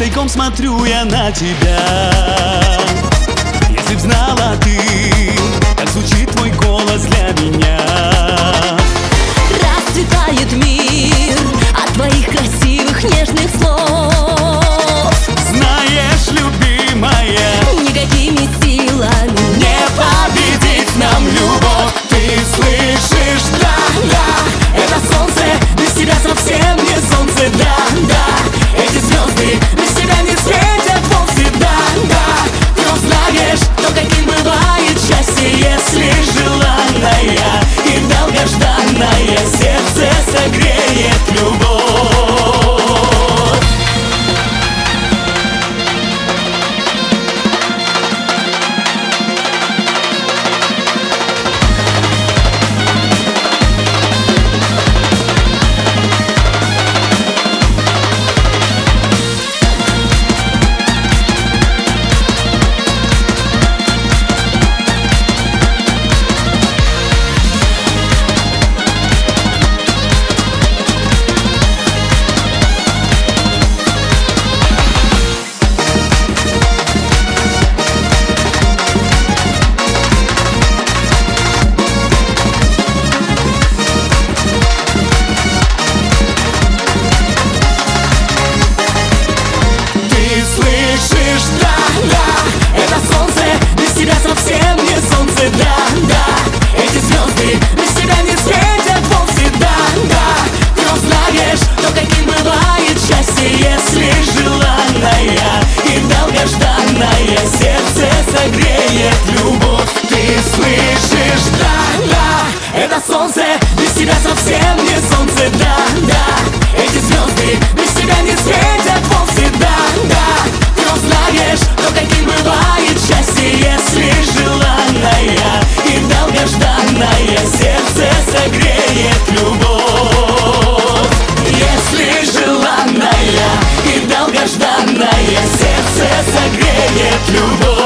тайком смотрю я на тебя. Если б знала ты, как звучит твой голос для меня. Расцветает мир от твоих красивых нежных слов. Знаешь, любимая, никакими силами не победить нам любовь. Ты слышишь, да, да, это солнце, без тебя совсем не солнце, да, да. Эти звезды без тебя не светят вовсе, да, да. Ты узнаешь, то каким бывает счастье, если желанная и долгожданная сердце согреет любовь. Слышишь, да, да, это солнце, без тебя совсем не солнце, да, да. Эти звезды без тебя не светят вовсе, да, да. Ты узнаешь, то каким бывает счастье, если желанная и долгожданная сердце согреет любовь. Ты слышишь, да, да, это солнце, без тебя совсем не солнце, да, да. Эти звезды без тебя не светят вовсе, да, да. Ты узнаешь, то каким бывает счастье, если желанная и долгожданная сердце согреет любовь. Если желанная и долгожданная сердце согреет любовь.